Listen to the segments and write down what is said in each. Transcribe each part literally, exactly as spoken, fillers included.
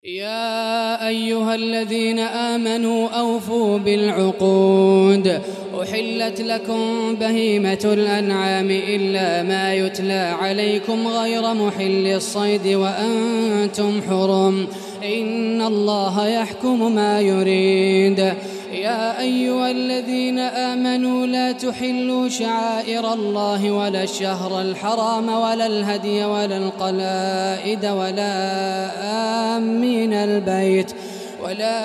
يا أيها الذين آمنوا أوفوا بالعقود. أحلت لكم بهيمة الأنعام إلا ما يتلى عليكم غير محل الصيد وأنتم حرم، إن الله يحكم ما يريد. يا أيها الذين آمنوا لا تحلوا شعائر الله ولا الشهر الحرام ولا الهدي ولا القلائد ولا آمين البيت ولا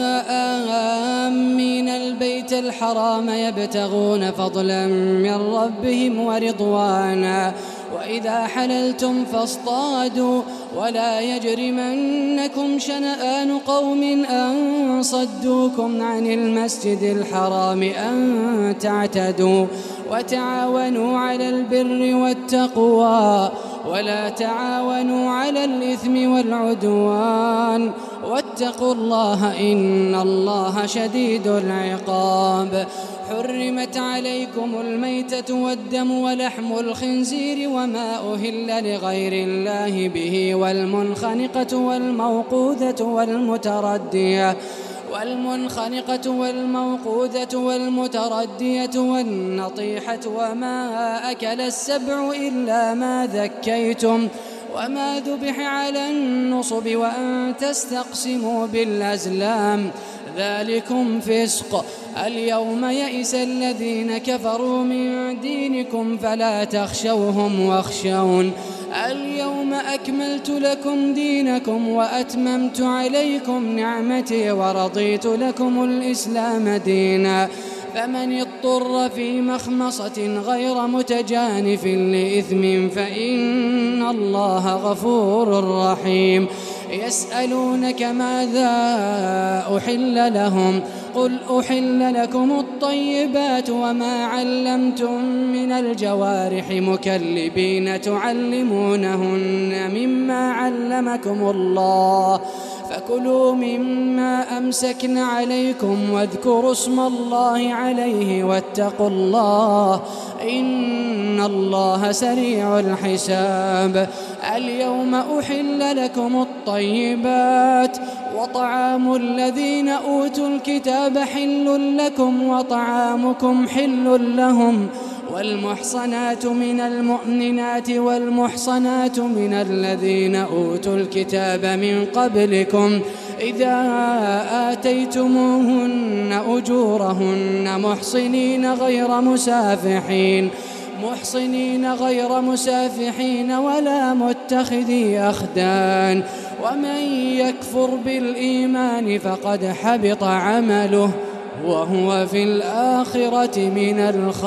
آمين البيت الحرام يبتغون فضلا من ربهم ورضوانا، وإذا حللتم فاصطادوا، ولا يجرمنكم شنآن قوم أن صدوكم عن المسجد الحرام أن تعتدوا، وتعاونوا على البر والتقوى ولا تعاونوا على الإثم والعدوان، واتقوا الله إن الله شديد العقاب. حرمت عليكم الميتة والدم ولحم الخنزير وما أهل لغير الله به، والمنخنقة والموقوذة والمتردية والمنخنقة والموقوذة والمتردية والنطيحة وما أكل السبع إلا ما ذكيتم وما ذبح على النصب وأن تستقسموا بالأزلام، ذلكم فسق. اليوم يئس الذين كفروا من دينكم فلا تخشوهم واخشون. اليوم أكملت لكم دينكم وأتممت عليكم نعمتي ورضيت لكم الإسلام دينا، فمن اضطر في مخمصة غير متجانف لإثم فإن الله غفور رحيم. يسألونك ماذا أحل لهم، قل أحل لكم الطيبات وما علمتم من الجوارح مكلبين تعلمونهن مما علمكم الله، فكلوا مما أمسكن عليكم واذكروا اسم الله عليه واتقوا الله إن الله سريع الحساب. اليوم أحل لكم الطيبات وطعام الذين أوتوا الكتاب حل لكم وطعامكم حل لهم، والمحصنات من المؤمنات والمحصنات من الذين أوتوا الكتاب من قبلكم إذا آتيتموهن أجورهن محصنين غير مسافحين محصنين غير مسافحين ولا متخذي أخدان، ومن يكفر بالإيمان فقد حبط عمله وهو في الآخرة من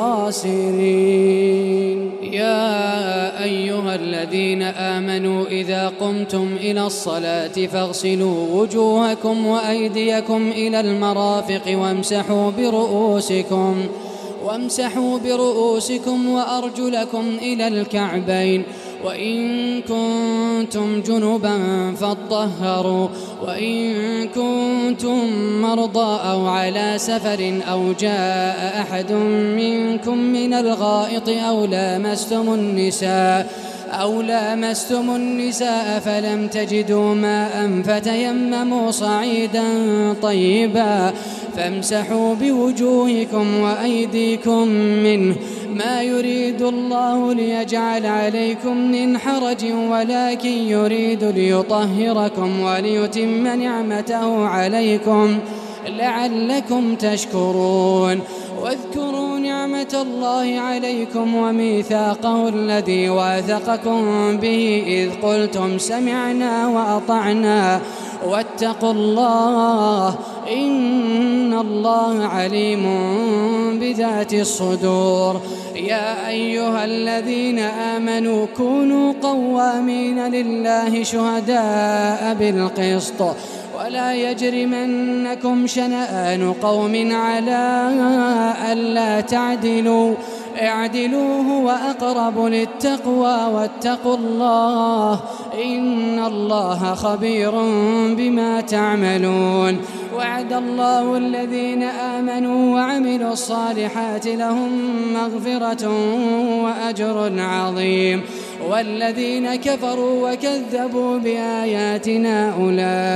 الخاسرين. يا أيها الذين آمنوا إذا قمتم إلى الصلاة فاغسلوا وجوهكم وأيديكم إلى المرافق وامسحوا برؤوسكم وامسحوا برؤوسكم وأرجلكم إلى الكعبين، وإن كنتم جنبا فاطهروا، وإن كنتم مرضى أو على سفر أو جاء أحد منكم من الغائط أو لامستم النساء أو لامستم النساء فلم تجدوا ماء فتيمموا صعيدا طيبا فامسحوا بوجوهكم وأيديكم منه، ما يريد الله ليجعل عليكم من حرج ولكن يريد ليطهركم وليتم نعمته عليكم لعلكم تشكرون. واذكروا نعمة الله عليكم وميثاقه الذي واثقكم به إذ قلتم سمعنا وأطعنا واتقوا الله إن الله عليم بذات الصدور. يا أيها الذين آمنوا كونوا قوامين لله شهداء بالقسط، ولا يجرمنكم شنآن قوم على ألا تعدلوا اعدلوا هو أقرب للتقوى واتقوا الله إن الله خبير بما تعملون. وعد الله الذين آمنوا وعملوا الصالحات لهم مغفرة وأجر عظيم، والذين كفروا وكذبوا بآياتنا أولئك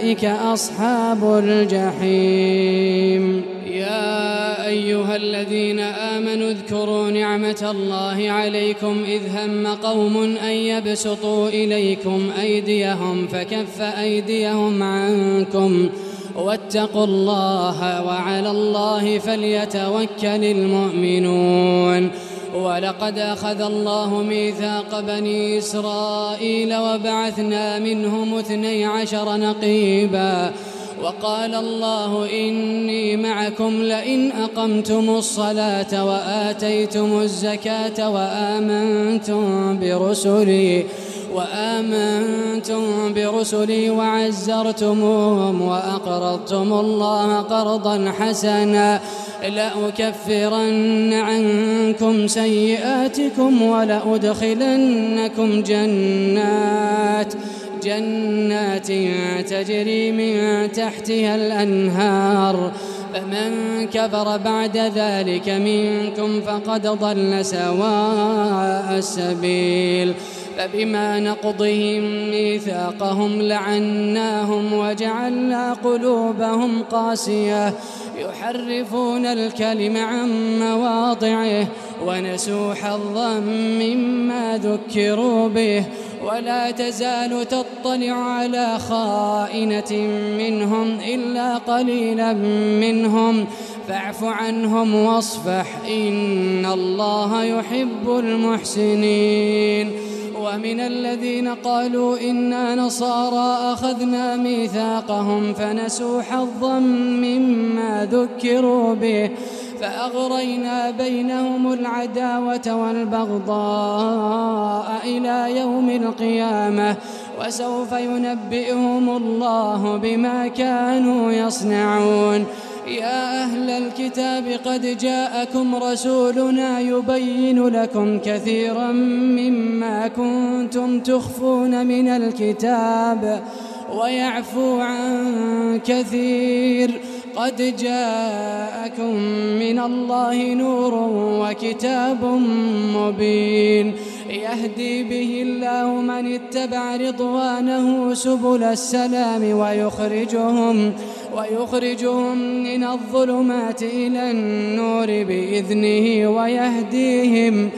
أولئك أصحاب الجحيم. يا أيها الذين آمنوا اذكروا نعمة الله عليكم إذ هم قوم أن يبسطوا إليكم أيديهم فكف أيديهم عنكم واتقوا الله وعلى الله فليتوكل المؤمنون. ولقد أخذ الله ميثاق بني إسرائيل وبعثنا منهم اثني عشر نقيبا وقال الله إني معكم لئن أقمتم الصلاة وآتيتم الزكاة وآمنتم برسلي وآمنتم برسلي وعزرتموهم وأقرضتم الله قرضا حسنا لأكفرن عنكم سيئاتكم ولأدخلنكم جنات جنات تجري من تحتها الأنهار فمن كفر بعد ذلك منكم فقد ضل سواء السبيل. فبما نقضهم ميثاقهم لعناهم وجعلنا قلوبهم قاسية يحرفون الكلم عن مواضعه ونسوا حظا مما ذكروا به ولا تزال تطلع على خائنة منهم إلا قليلا منهم فاعف عنهم واصفح إن الله يحب المحسنين. ومن الذين قالوا إنا نصارى أخذنا ميثاقهم فنسوا حظا مما ذكروا به فأغرينا بينهم العداوة والبغضاء إلى يوم القيامة وسوف ينبئهم الله بما كانوا يصنعون. يا أهل الكتاب قد جاءكم رسولنا يبين لكم كثيرا مما كنتم تخفون من الكتاب ويعفو عن كثير قد جاءكم من الله نور وكتاب مبين يهدي به الله من اتبع رضوانه سبل السلام ويخرجهم ويخرجهم من الظلمات إلى النور بإذنه ويهديهم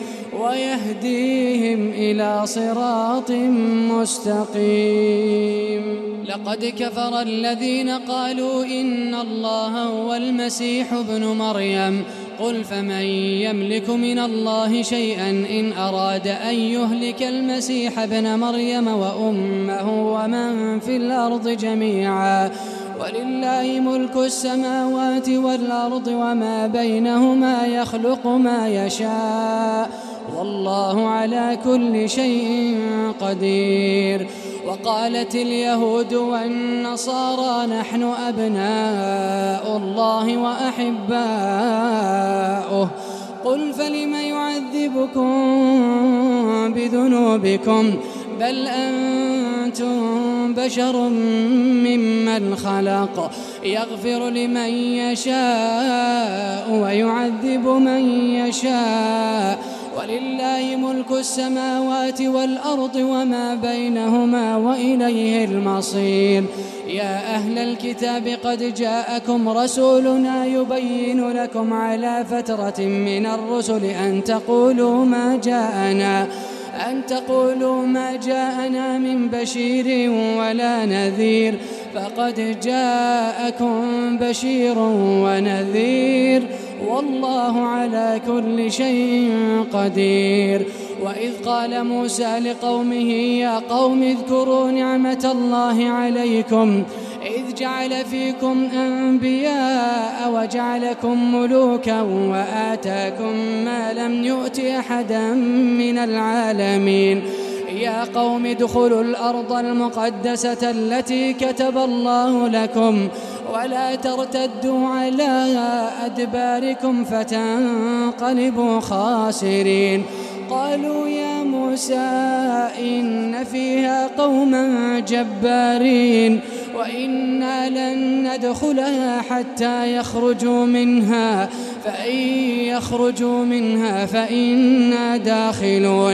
ويهديهم إلى صراط مستقيم. لقد كفر الذين قالوا إن الله هو المسيح ابن مريم قل فمن يملك من الله شيئا إن أراد أن يهلك المسيح ابن مريم وأمه ومن في الأرض جميعا ولله ملك السماوات والأرض وما بينهما يخلق ما يشاء والله على كل شيء قدير. وقالت اليهود والنصارى نحن أبناء الله وأحباؤه قل فلم يعذبكم بذنوبكم بل أنتم بشر ممن خلق يغفر لمن يشاء ويعذب من يشاء ولله ملك السماوات والأرض وما بينهما وإليه المصير. يا أهل الكتاب قد جاءكم رسولنا يبين لكم على فترة من الرسل أن تقولوا ما جاءنا أن تقولوا ما جاءنا من بشير ولا نذير فقد جاءكم بشير ونذير والله على كل شيء قدير. وإذ قال موسى لقومه يا قوم اذكروا نعمة الله عليكم إذ جعل فيكم أنبياء وجعلكم ملوكا وآتاكم ما لم يؤت أحدا من العالمين. يا قوم ادخلوا الأرض المقدسة التي كتب الله لكم ولا ترتدوا على أدباركم فتنقلبوا خاسرين. قالوا يا موسى إن فيها قوما جبارين وإنا لن ندخلها حتى يخرجوا منها فإن يخرجوا منها فإنا داخلون.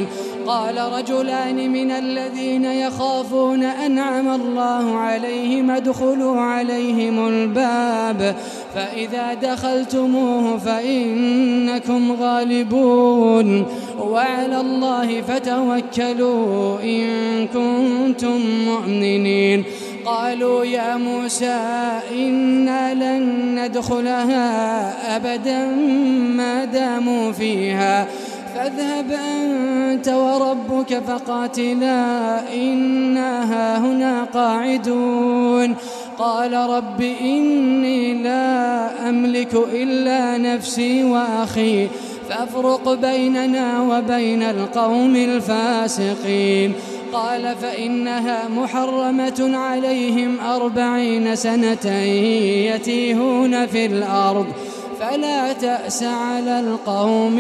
قال رجلان من الذين يخافون أنعم الله عليهم ادخلوا عليهم الباب فإذا دخلتموه فإنكم غالبون وعلى الله فتوكلوا إن كنتم مؤمنين. قالوا يا موسى إنا لن ندخلها أبدا ما داموا فيها فاذهب أنت وربك فقاتلا إنا هاهنا قاعدون. قال رب إني لا أملك إلا نفسي وأخي فافرق بيننا وبين القوم الفاسقين. قال فإنها محرمة عليهم أربعين سنة يتيهون في الأرض فلا تأس على القوم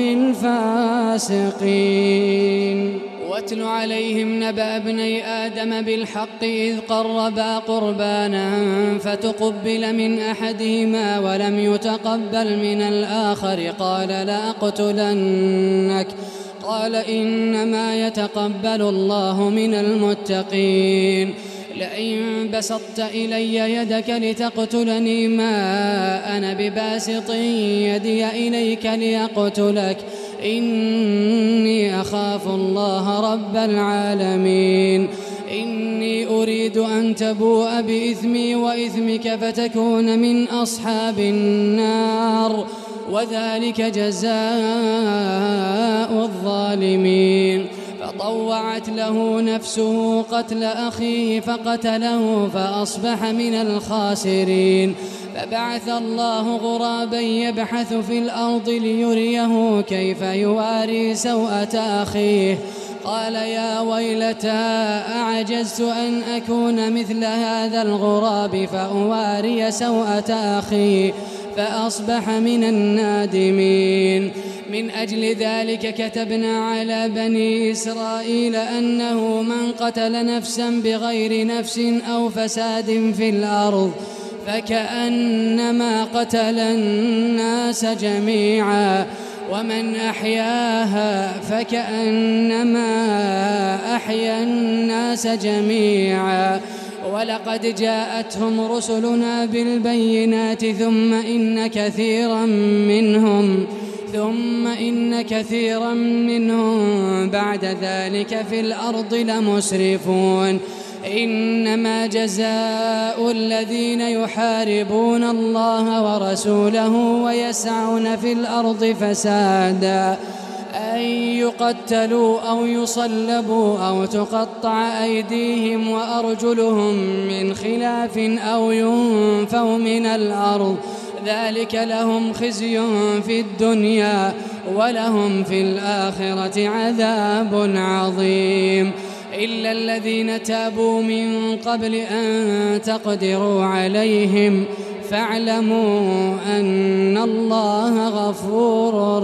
الفاسقين. واتل عليهم نبأ ابني آدم بالحق إذ قربا قربانا فتقبل من أحدهما ولم يتقبل من الآخر قال لأقتلنك قال إنما يتقبل الله من المتقين. لئن بسطت إلي يدك لتقتلني ما أنا بباسط يدي إليك لأقتلك إني أخاف الله رب العالمين. إني أريد أن تبوء بإثمي وإثمك فتكون من أصحاب النار وذلك جزاء الظالمين. فطوعت له نفسه قتل أخيه فقتله فأصبح من الخاسرين. فبعث الله غرابا يبحث في الأرض ليريه كيف يواري سوءة أخيه قال يا ويلتى أعجزت أن أكون مثل هذا الغراب فأواري سوءة أخي فأصبح من النادمين. من أجل ذلك كتبنا على بني إسرائيل أنه من قتل نفسا بغير نفس أو فساد في الأرض فكأنما قتل الناس جميعا ومن أحياها فكأنما أحيا الناس جميعا. ولقد جاءتهم رسلنا بالبينات ثم إن كثيرا منهم ثم إن كثيرا منهم بعد ذلك في الأرض لمسرفون. إنما جزاء الذين يحاربون الله ورسوله ويسعون في الأرض فسادا أن يقتلوا أو يصلبوا أو تقطع أيديهم وأرجلهم من خلاف أو ينفوا من الأرض ذلك لهم خزي في الدنيا ولهم في الآخرة عذاب عظيم. إلا الذين تابوا من قبل أن تقدروا عليهم فاعلموا أن الله غفور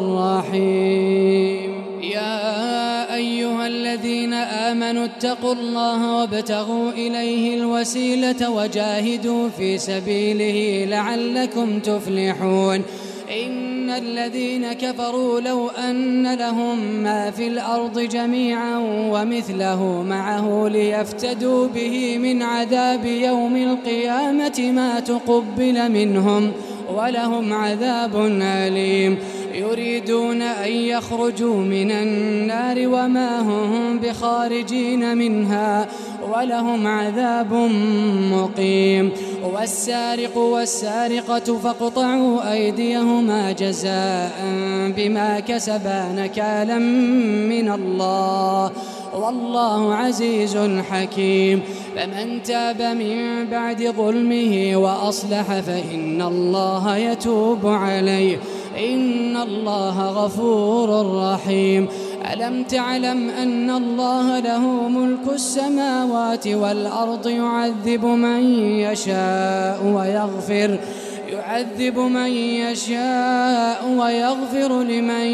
رحيم. يا أيها الذين آمنوا اتقوا الله وابتغوا إليه الوسيلة وجاهدوا في سبيله لعلكم تفلحون. إن الذين كفروا لو أن لهم ما في الأرض جميعا ومثله معه ليفتدوا به من عذاب يوم القيامة ما تقبل منهم ولهم عذاب أليم. يريدون أن يخرجوا من النار وما هم بخارجين منها ولهم عذاب مقيم. والسارق والسارقة فاقطعوا أيديهما جزاء بما كسبا نكالا من الله والله عزيز حكيم. فمن تاب من بعد ظلمه وأصلح فإن الله يتوب عليه إن الله غفور رحيم. ألم تعلم أن الله له ملك السماوات والأرض يعذب من يشاء ويغفر يعذب من يشاء ويغفر لمن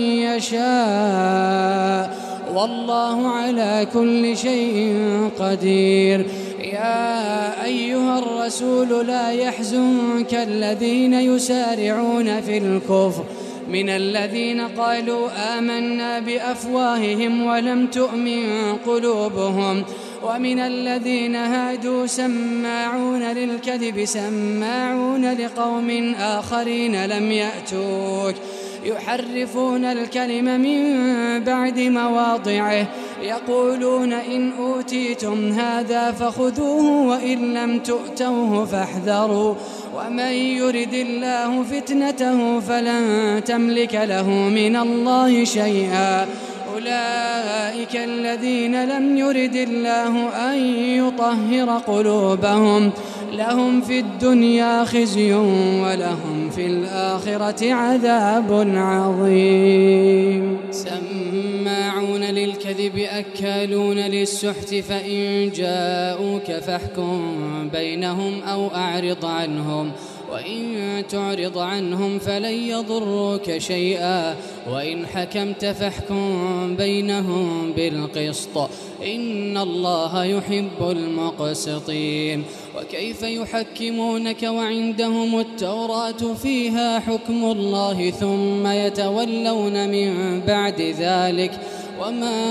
يشاء والله على كل شيء قدير. يا أيها الرسول لا يحزنك الذين يسارعون في الكفر من الذين قالوا آمنا بأفواههم ولم تؤمن قلوبهم ومن الذين هادوا سماعون للكذب سماعون لقوم آخرين لم يأتوك يحرفون الكلم من بعد مواضعه يقولون إن أوتيتم هذا فخذوه وإن لم تؤتوه فاحذروا ومن يرد الله فتنته فلن تملك له من الله شيئا أولئك الذين لم يرد الله أن يطهر قلوبهم لهم في الدنيا خزي ولهم في الآخرة عذاب عظيم سماعون للكذب أكالون للسحت فإن جاءوك فاحكم بينهم أو أعرض عنهم وإن تعرض عنهم فلن يضروك شيئا وإن حكمت فاحكم بينهم بالقسط إن الله يحب المقسطين وكيف يحكمونك وعندهم التوراة فيها حكم الله ثم يتولون من بعد ذلك وما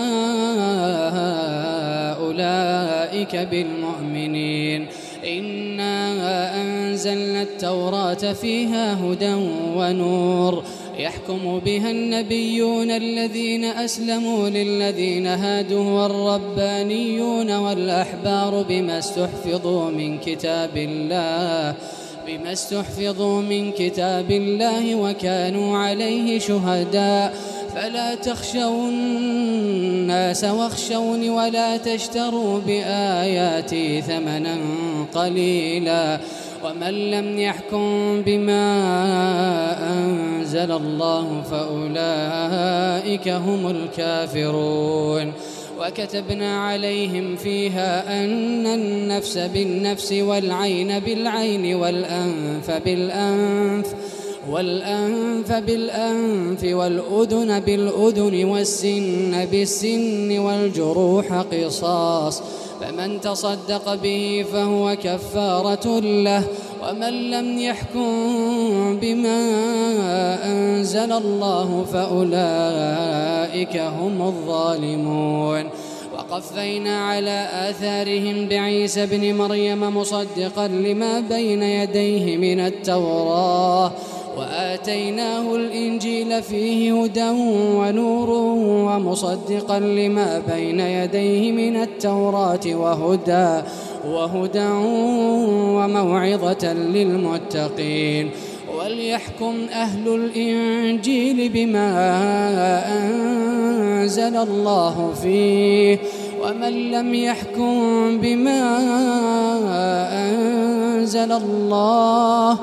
أولئك بالمؤمنين إنا أنزلنا التوراة فيها هدى ونور يحكم بها النبيون الذين أسلموا للذين هادوا والربانيون والأحبار بما استحفظوا من كتاب الله بما استحفظوا من كتاب الله وكانوا عليه شهداء فلا تخشوا الناس واخشوني ولا تشتروا بآياتي ثمنا قليلا ومن لم يحكم بما أنزل الله فأولئك هم الكافرون وكتبنا عليهم فيها أن النفس بالنفس والعين بالعين والأنف بالأنف والأنف بالأنف والأذن بالأذن والسن بالسن والجروح قصاص فمن تصدق به فهو كفارة له ومن لم يحكم بما أنزل الله فأولئك هم الظالمون وقفينا على آثارهم بعيسى ابن مريم مصدقا لما بين يديه من التوراة وآتيناه الإنجيل فيه هدى ونور ومصدقا لما بين يديه من التوراة وهدى وهدى وموعظة للمتقين وليحكم أهل الإنجيل بما أنزل الله فيه ومن لم يحكم بما أنزل الله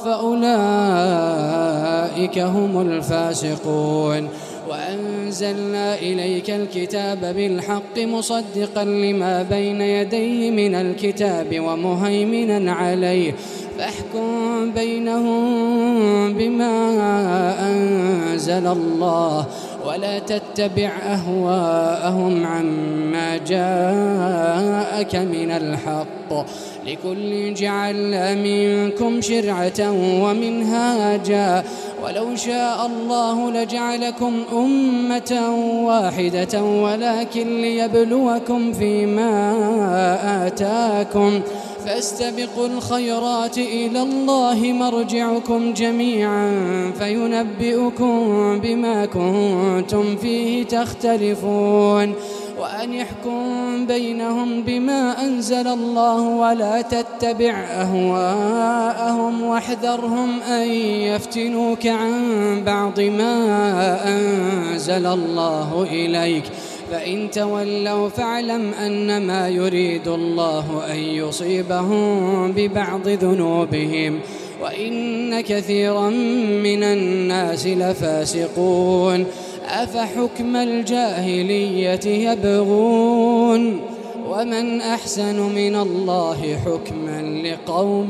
فأولئك هم الفاسقون وأنزلنا إليك الكتاب بالحق مصدقا لما بين يديه من الكتاب ومهيمنا عليه فاحكم بينهم بما أنزل الله ولا تتبع أهواءهم عما جاءك من الحق لكل جعلنا منكم شرعة ومنهاجا ولو شاء الله لجعلكم أمة واحدة ولكن ليبلوكم فيما آتاكم فاستبقوا الخيرات إلى الله مرجعكم جميعا فينبئكم بما كنتم فيه تختلفون وأن يحكم بينهم بما أنزل الله ولا تتبع أهواءهم واحذرهم أن يفتنوك عن بعض ما أنزل الله إليك فإن تولوا فاعلم أنما يريد الله أن يصيبهم ببعض ذنوبهم وإن كثيرا من الناس لفاسقون أفحكم الجاهلية يبغون ومن أحسن من الله حكما لقوم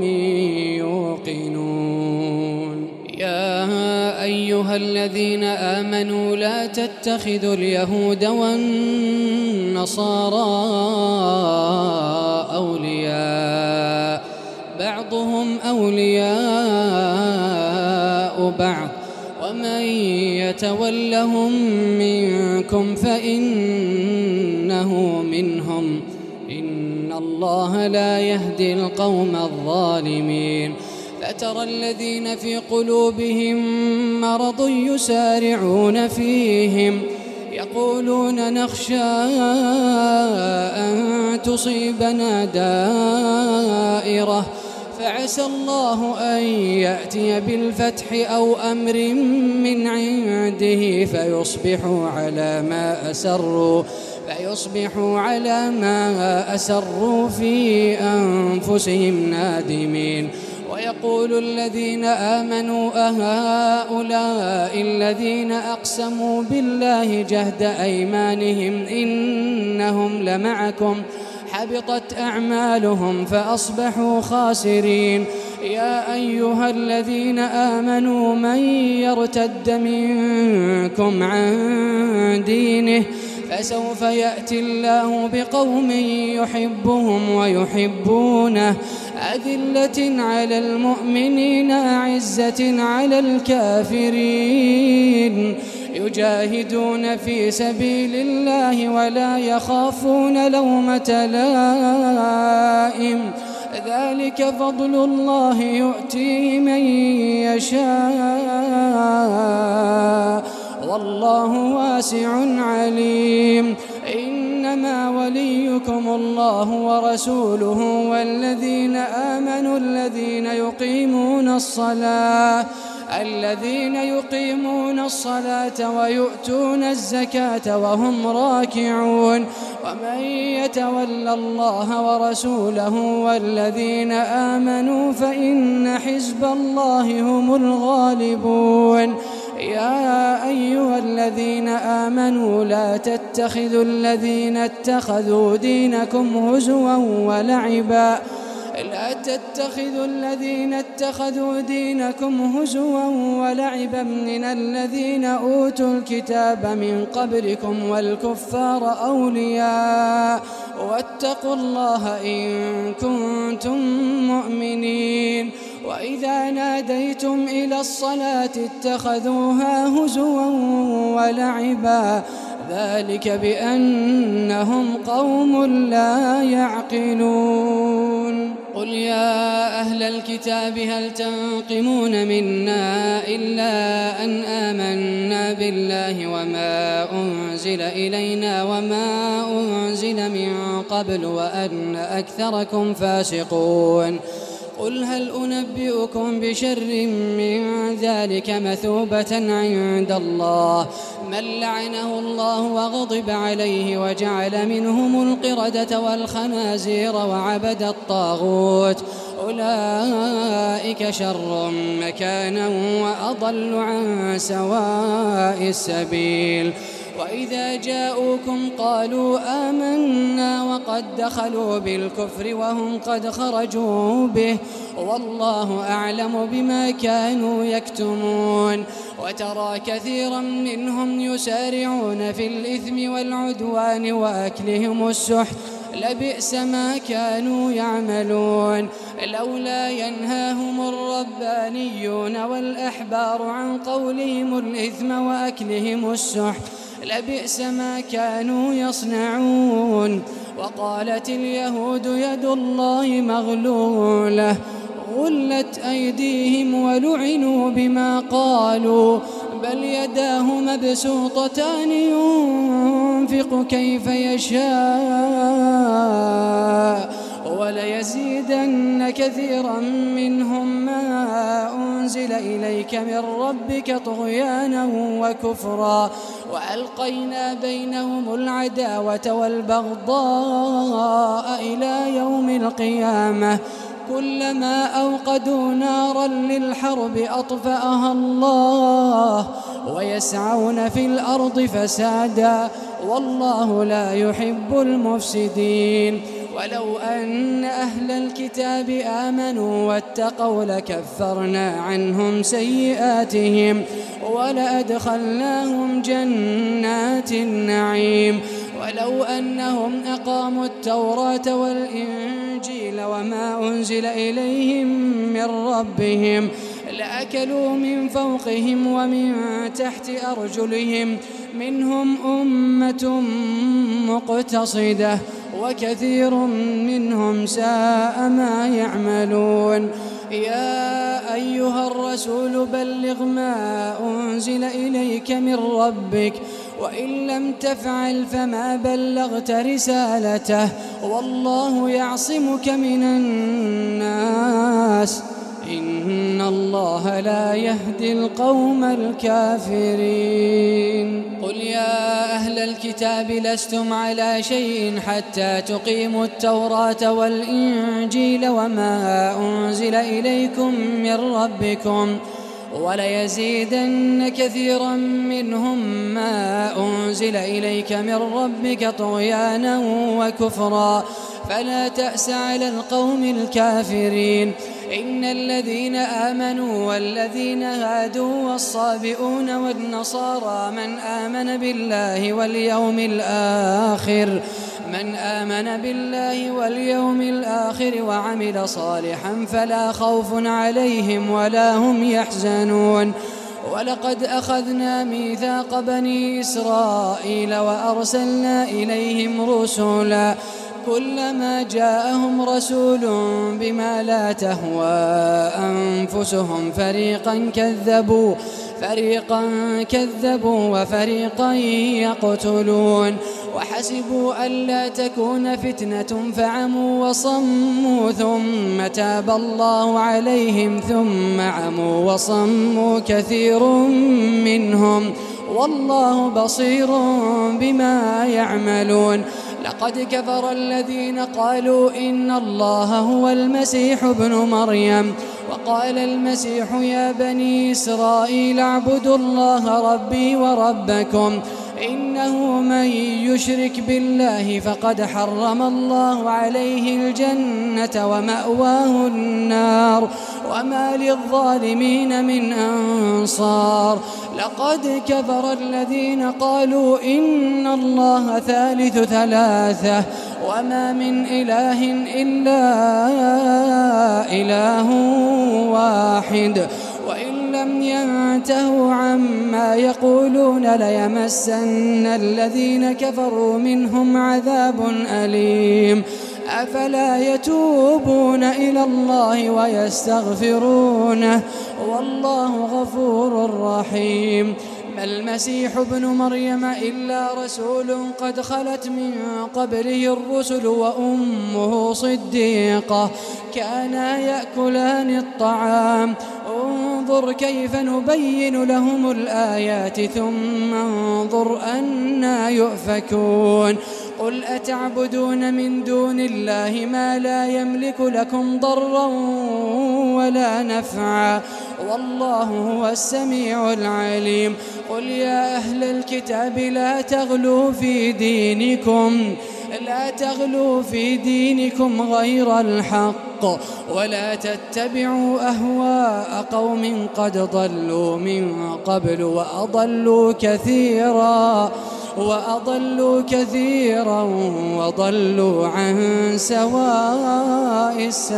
يوقنون يا أيها الذين آمنوا لا تتخذوا اليهود والنصارى أولياء بعضهم أولياء بعض ومن يتولهم منكم فإنه منهم إن الله لا يهدي القوم الظالمين. فترى الذين في قلوبهم مرض يسارعون فيهم يقولون نخشى أن تصيبنا دائرة فعسى الله أن يأتي بالفتح أو أمر من عنده فيصبحوا على ما أسروا فيصبحوا على ما أسروا في أنفسهم نادمين. ويقول الذين آمنوا أهؤلاء الذين أقسموا بالله جهد أيمانهم إنهم لمعكم حبطت أعمالهم فأصبحوا خاسرين. يا أيها الذين آمنوا من يرتد منكم عن دينه فسوف يأتي الله بقوم يحبهم ويحبونه أذلة على المؤمنين أعزة على الكافرين يجاهدون في سبيل الله ولا يخافون لومة لائم ذلك فضل الله يؤتيه من يشاء والله واسع عليم. إنما وليكم الله ورسوله والذين آمنوا الذين يقيمون الصلاة الذين يقيمون الصلاة ويؤتون الزكاة وهم راكعون. ومن يتول الله ورسوله والذين آمنوا فإن حزب الله هم الغالبون. يا أيها الذين آمنوا لا تتخذوا الذين اتخذوا دينكم هزوا ولعبا لا تتخذوا الذين اتخذوا دينكم هزوا ولعبا من الذين أوتوا الكتاب من قبلكم والكفار أولياء واتقوا الله إن كنتم مؤمنين. وإذا ناديتم إلى الصلاة اتخذوها هزوا ولعبا ذلك بأنهم قوم لا يعقلون. قل يا أهل الكتاب هل تنقمون منا إلا أن آمنا بالله وما أنزل إلينا وما أنزل من قبل وأن أكثركم فاسقون. قل هل أنبئكم بشر من ذلك مثوبة عند الله من لعنه الله وغضب عليه وجعل منهم القردة والخنازير وعبد الطاغوت أولئك شر مكانا وأضل عن سواء السبيل. وإذا جاءوكم قالوا آمنا وقد دخلوا بالكفر وهم قد خرجوا به والله أعلم بما كانوا يكتمون. وترى كثيرا منهم يسارعون في الإثم والعدوان وأكلهم السحت لبئس ما كانوا يعملون. لولا ينهاهم الربانيون والأحبار عن قولهم الإثم وأكلهم السحت لبئس ما كانوا يصنعون. وقالت اليهود يد الله مغلولة غلت أيديهم ولعنوا بما قالوا بل يداه مبسوطتان ينفق كيف يشاء وليزيدن كثيرا منهم ما أنزل إليك من ربك طغيانا وكفرا وألقينا بينهم العداوة والبغضاء إلى يوم القيامة كلما أوقدوا نارا للحرب أطفأها الله ويسعون في الأرض فسادا والله لا يحب المفسدين. ولو أن أهل الكتاب آمنوا واتقوا لكفرنا عنهم سيئاتهم ولأدخلناهم جنات النعيم. ولو أنهم أقاموا التوراة والإنجيل وما أنزل إليهم من ربهم لأكلوا من فوقهم ومن تحت أرجلهم منهم أمة مقتصدة وكثير منهم ساء ما يعملون. يا أيها الرسول بلغ ما أنزل إليك من ربك وإن لم تفعل فما بلغت رسالته والله يعصمك من الناس إن الله لا يهدي القوم الكافرين. قل يا أهل الكتاب لستم على شيء حتى تقيموا التوراة والإنجيل وما أنزل إليكم من ربكم وليزيدن كثيرا منهم ما أنزل إليك من ربك طغيانا وكفرا فلا تأس على القوم الكافرين. إن الذين آمنوا والذين هادوا والصابئون والنصارى من آمن بالله واليوم الآخر من آمن بالله واليوم الآخر وعمل صالحا فلا خوف عليهم ولا هم يحزنون. ولقد أخذنا ميثاق بني إسرائيل وأرسلنا إليهم رسلا كلما جاءهم رسول بما لا تهوى أنفسهم فريقا كذبوا فريقا كذبوا وفريقا يقتلون وحسبوا ألا تكون فتنة فعموا وصموا ثم تاب الله عليهم ثم عموا وصموا كثير منهم والله بصير بما يعملون. لقد كفر الذين قالوا إن الله هو المسيح ابن مريم وقال المسيح يا بني إسرائيل اعبدوا الله ربي وربكم إنه من يشرك بالله فقد حرم الله عليه الجنة ومأواه النار وما للظالمين من أنصار. لقد كفر الذين قالوا إن الله ثالث ثلاثة وما من إله إلا إله واحد وإن لم ينتهوا عما يقولون ليمسن الذين كفروا منهم عذاب أليم. أفلا يتوبون إلى الله ويستغفرونه والله غفور رحيم. ما المسيح ابن مريم إلا رسول قد خلت من قبله الرسل وأمه صديقة كانا يأكلان الطعام انظر كيف نبين لهم الآيات ثم انظر أنى يؤفكون. قل أتعبدون من دون الله ما لا يملك لكم ضرا ولا نفعا والله هو السميع العليم. قل يا أهل الكتاب لا تغلوا في دينكم لا تغلوا في دينكم غير الحق ولا تتبعوا أهواء قوم قد ضلوا من قبل وأضلوا كثيرا وأضلوا كثيرا وضلوا عن سواء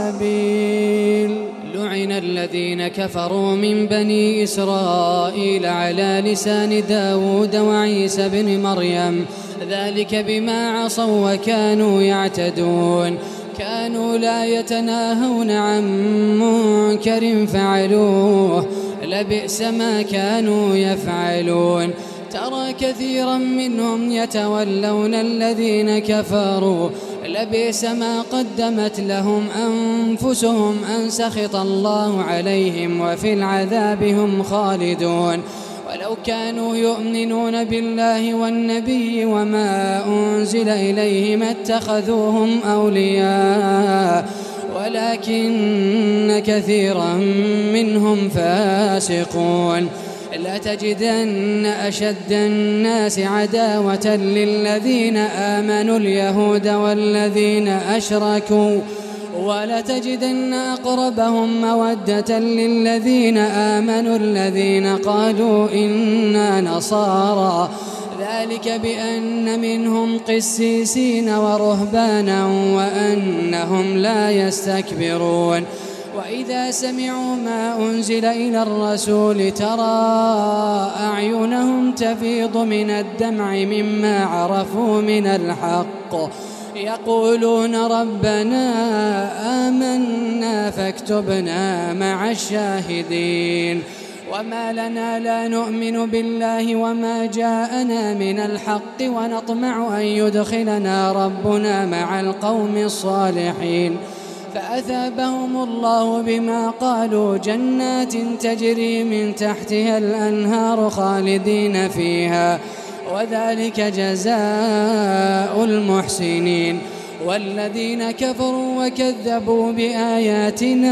السبيل. لعن الذين كفروا من بني إسرائيل على لسان داود وعيسى بن مريم ذلك بما عصوا وكانوا يعتدون كانوا لا يتناهون عن منكر فعلوه لبئس ما كانوا يفعلون. ترى كثيرا منهم يتولون الذين كفروا لبئس ما قدمت لهم أنفسهم أن سخط الله عليهم وفي العذاب هم خالدون. ولو كانوا يؤمنون بالله والنبي وما أنزل إليه ما اتخذوهم أولياء ولكن كثيرا منهم فاسقون. لتجدن أشد الناس عداوة للذين آمنوا اليهود والذين أشركوا ولتجدن أقربهم مودة للذين آمنوا الذين قالوا إنا نصارى ذلك بأن منهم قسيسين ورهبانا وأنهم لا يستكبرون. وإذا سمعوا ما أنزل إلى الرسول ترى أعينهم تفيض من الدمع مما عرفوا من الحق يقولون ربنا آمنا فاكتبنا مع الشاهدين وما لنا لا نؤمن بالله وما جاءنا من الحق ونطمع أن يدخلنا ربنا مع القوم الصالحين فأثابهم الله بما قالوا جنات تجري من تحتها الأنهار خالدين فيها وذلك جزاء المحسنين والذين كفروا وكذبوا بآياتنا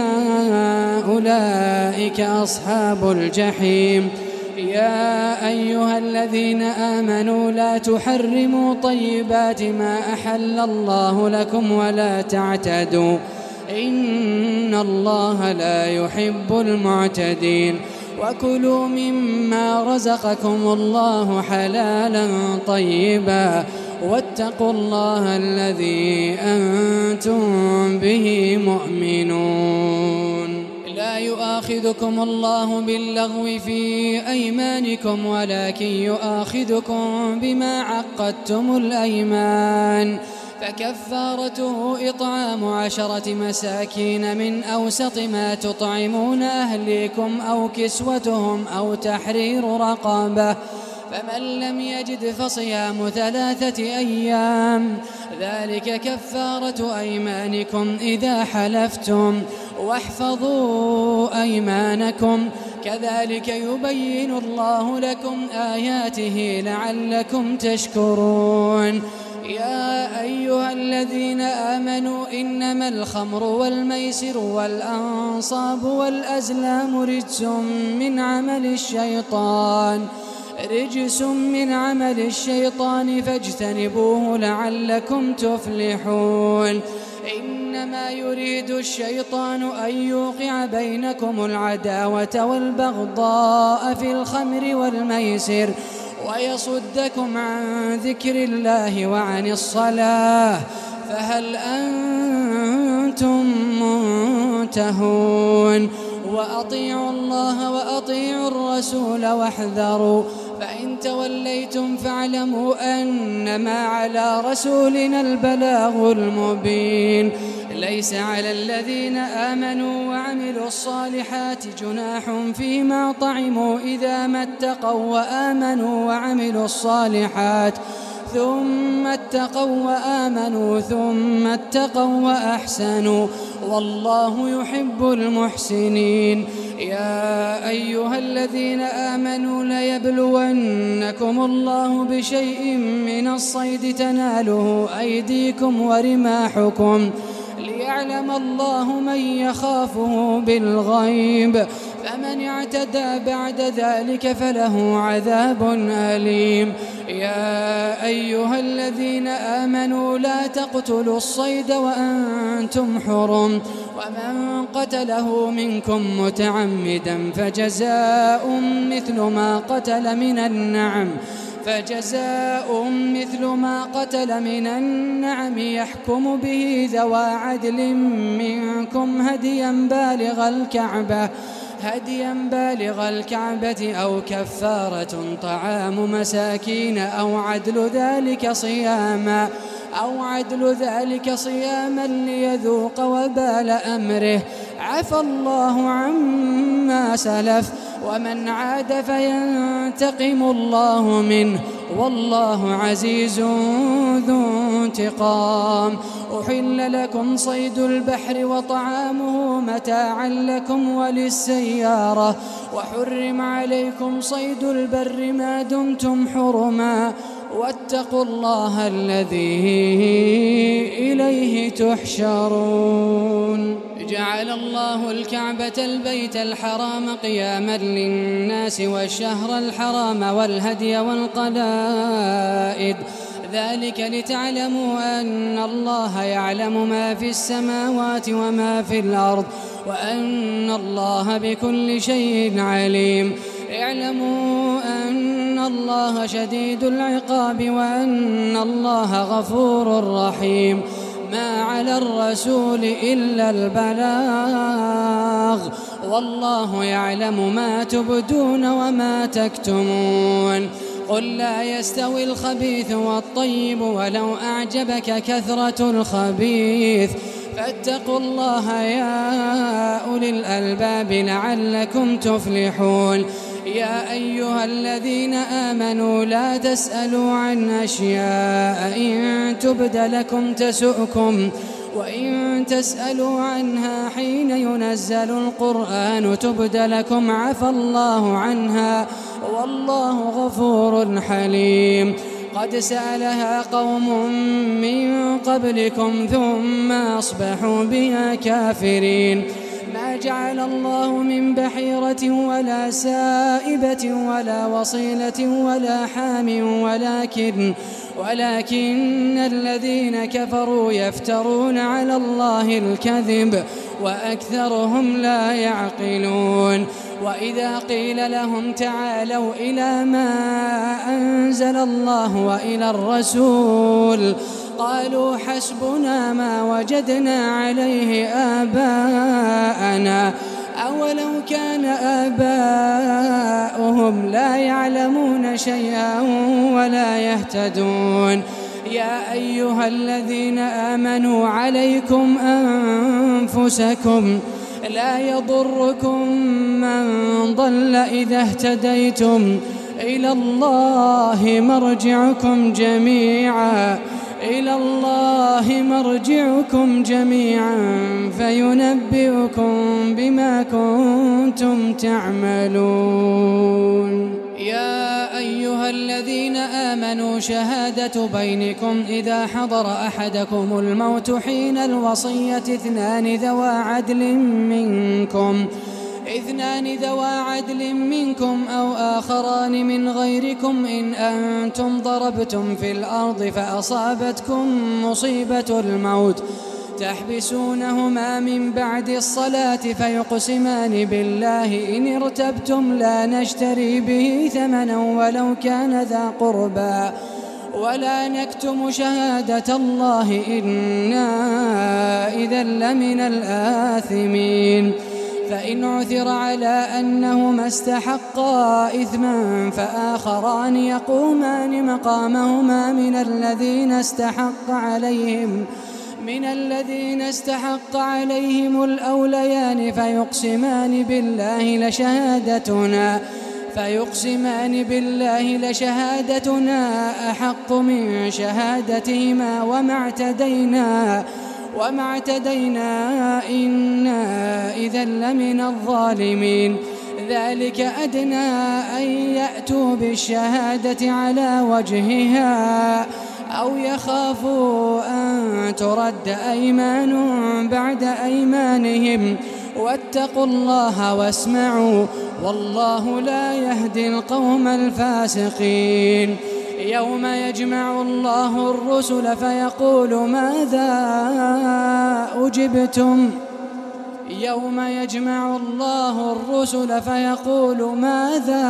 أولئك أصحاب الجحيم يا أيها الذين آمنوا لا تحرموا طيبات ما أحل الله لكم ولا تعتدوا إن الله لا يحب المعتدين وكلوا مما رزقكم الله حلالا طيبا واتقوا الله الذي أنتم به مؤمنون لا يؤاخذكم الله باللغو في أيمانكم ولكن يؤاخذكم بما عقدتم الأيمان فكفارته إطعام عشرة مساكين من أوسط ما تطعمون أهليكم أو كسوتهم أو تحرير رقبة فمن لم يجد فصيام ثلاثة أيام ذلك كفارة أيمانكم إذا حلفتم واحفظوا أيمانكم كذلك يبين الله لكم آياته لعلكم تشكرون يا أيها الذين آمنوا إنما الخمر والميسر والأنصاب والأزلام رجس من عمل الشيطان رجس من عمل الشيطان فاجتنبوه لعلكم تفلحون إنما يريد الشيطان أن يوقع بينكم العداوة والبغضاء في الخمر والميسر ويصدكم عن ذكر الله وعن الصلاة فهل أنتم منتهون وأطيعوا الله وأطيعوا الرسول واحذروا فإن توليتم فاعلموا أنما على رسولنا البلاغ المبين ليس على الذين آمنوا وعملوا الصالحات جناح فيما طعموا إذا ما اتقوا وآمنوا وعملوا الصالحات ثم اتقوا وآمنوا ثم اتقوا وأحسنوا والله يحب المحسنين يا أيها الذين آمنوا ليبلونكم الله بشيء من الصيد تناله أيديكم ورماحكم ليعلم الله من يخافه بالغيب فمن اعتدى بعد ذلك فله عذاب أليم يا أيها الذين آمنوا لا تقتلوا الصيد وأنتم حرم ومن قتله منكم متعمدا فجزاء مثل ما قتل من النعم فجزاء مثل ما قتل من النعم يحكم به ذوى عدل منكم هديا بالغ الكعبة هديا بالغ الكعبة أو كفارة طعام مساكين أو عدل ذلك صياما أو عدل ذلك صياما ليذوق وبال أمره عفى الله عما سلف ومن عاد فينتقم الله منه والله عزيز ذو انتقام أحل لكم صيد البحر وطعامه متاعا لكم وللسيارة وحرم عليكم صيد البر ما دمتم حرما واتقوا الله الذي إليه تحشرون جعل الله الكعبة البيت الحرام قياما للناس والشهر الحرام والهدي والقلائد ذلك لتعلموا أن الله يعلم ما في السماوات وما في الأرض وأن الله بكل شيء عليم اعلموا أن الله شديد العقاب وأن الله غفور رحيم وما على الرسول إلا البلاغ والله يعلم ما تبدون وما تكتمون. قل لا يستوي الخبيث والطيب ولو أعجبك كثرة الخبيث فاتقوا الله يا أولي الألباب لعلكم تفلحون. يا أيها الذين آمنوا لا تسألوا عن أشياء إن تبد لكم تسؤكم وإن تسألوا عنها حين ينزل القرآن تبد لكم عفى الله عنها والله غفور حليم. قد سألها قوم من قبلكم ثم أصبحوا بها كافرين. ما جعل الله من بحيرة ولا سائبة ولا وصيلة ولا حام ولكن ولكن الذين كفروا يفترون على الله الكذب وأكثرهم لا يعقلون. وإذا قيل لهم تعالوا إلى ما أنزل الله وإلى الرسول قالوا حسبنا ما وجدنا عليه آباءنا أولو كان آباؤهم لا يعلمون شيئا ولا يهتدون. يا أيها الذين آمنوا عليكم أنفسكم لا يضركم من ضل إذا اهتديتم إلى الله مرجعكم جميعا إلى الله مرجعكم جميعا فينبئكم بما كنتم تعملون. يا أيها الذين آمنوا شهادة بينكم إذا حضر أحدكم الموت حين الوصية اثنان ذوى عدل منكم اثنان ذوى عدل منكم أو آخران من غيركم إن أنتم ضربتم في الأرض فأصابتكم مصيبة الموت تحبسونهما من بعد الصلاة فيقسمان بالله إن ارتبتم لا نشتري به ثمنا ولو كان ذا قربى ولا نكتم شهادة الله إنا إذا لمن الآثمين. فإن عثر على أنهما استحقا إثما فآخران يقومان مقامهما من الذين استحق عليهم من الذين استحق عليهم الأوليان فيقسمان بالله لشهادتنا فيقسمان بالله لشهادتنا أحق من شهادتهما وما اعتدينا وما اعتدينا إنا إذا لمن الظالمين. ذلك أدنى أن يأتوا بالشهادة على وجهها أو يخافوا أن ترد أيمان بعد أيمانهم واتقوا الله واسمعوا والله لا يهدي القوم الفاسقين. يوم يجمع الله الرسل فيقول ماذا أجبتم يوم يجمع الله الرسل فيقول ماذا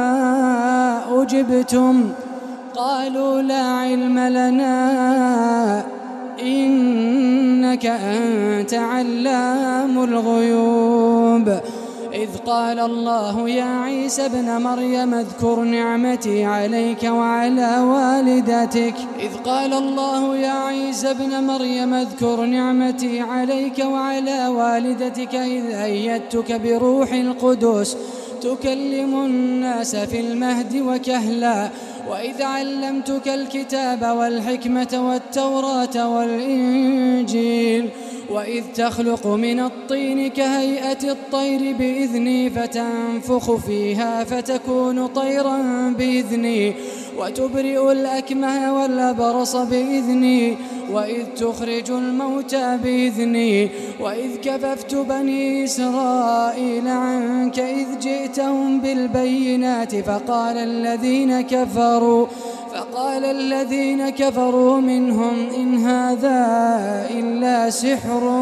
أجبتم قالوا لا علم لنا إنك أنت علام الغيوب. إذ قال الله يا عيسى ابن مريم اذكر نعمتي عليك وعلى والدتك إذ قال الله يا عيسى ابن مريم اذكر نعمتي عليك وعلى والدتك إذ أيدتك بروح القدس تكلم الناس في المهد وكهلا وإذ علمتك الكتاب والحكمة والتوراة والإنجيل وإذ تخلق من الطين كهيئة الطير بإذني فتنفخ فيها فتكون طيرا بإذني وتبرئ الأكمه والأبرص بإذني وإذ تخرج الموتى بإذني وإذ كففت بني إسرائيل عنك إذ جئتهم بالبينات فقال الذين كفروا فقال الذين كفروا منهم إن هذا إلا سحر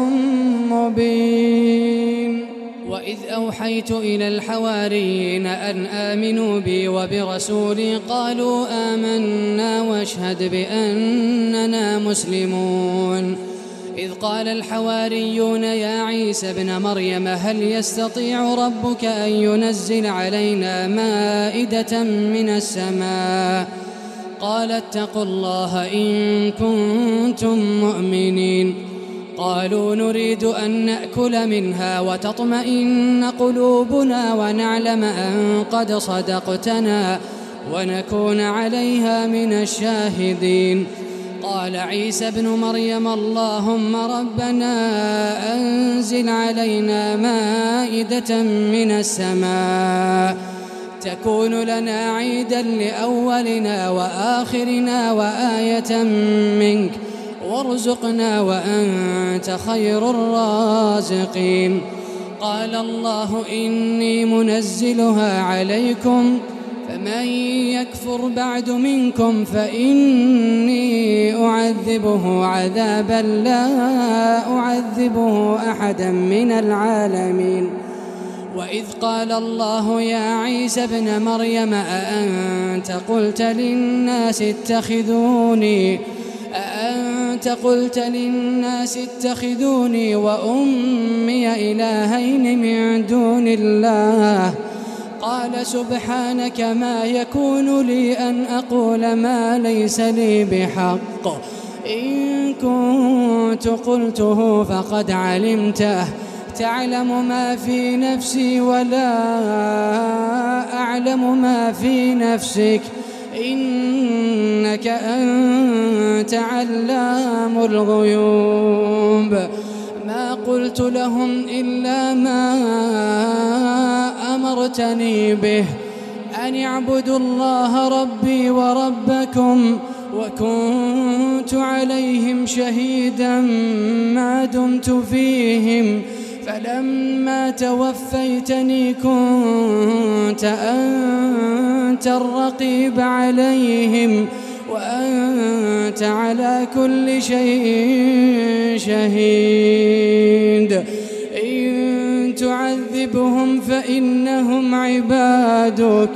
مبين. وإذ أوحيت إلى الحواريين أن آمنوا بي وبرسولي قالوا آمنا واشهد بأننا مسلمون. إذ قال الحواريون يا عيسى ابن مريم هل يستطيع ربك أن ينزل علينا مائدة من السماء قال اتقوا الله إن كنتم مؤمنين قالوا نريد أن نأكل منها وتطمئن قلوبنا ونعلم أن قد صدقتنا ونكون عليها من الشاهدين قال عيسى ابن مريم اللهم ربنا أنزل علينا مائدة من السماء تكون لنا عيدا لأولنا وآخرنا وآية منك وارزقنا وأنت خير الرازقين قال الله إني منزلها عليكم فمن يكفر بعد منكم فإني أعذبه عذابا لا أعذبه أحدا من العالمين وإذ قال الله يا عيسى ابن مريم أأنت قلت للناس اتخذوني أأنت قلت للناس اتخذوني وأمي إلهين من دون الله قال سبحانك ما يكون لي أن أقول ما ليس لي بحق إن كنت قلته فقد علمته تعلم ما في نفسي ولا أعلم ما في نفسك إنك أنت علام الغيوب ما قلت لهم إلا ما أمرتني به أن اعبدوا الله ربي وربكم وكنت عليهم شهيدا ما دمت فيهم فلما توفيتني كنت أنت الرقيب عليهم وأنت على كل شيء شهيد إن تعذبهم فإنهم عبادك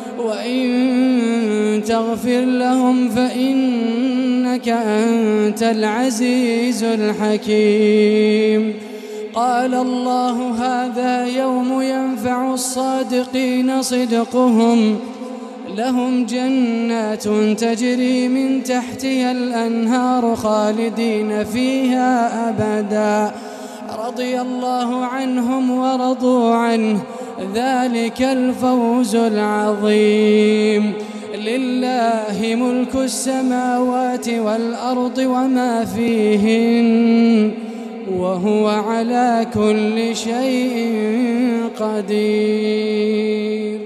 وإن تغفر لهم فإنك أنت العزيز الحكيم قال الله هذا يوم ينفع الصادقين صدقهم لهم جنات تجري من تحتها الأنهار خالدين فيها أبدا رضي الله عنهم ورضوا عنه ذلك الفوز العظيم لله ملك السماوات والأرض وما فيهن وهو على كل شيء قدير.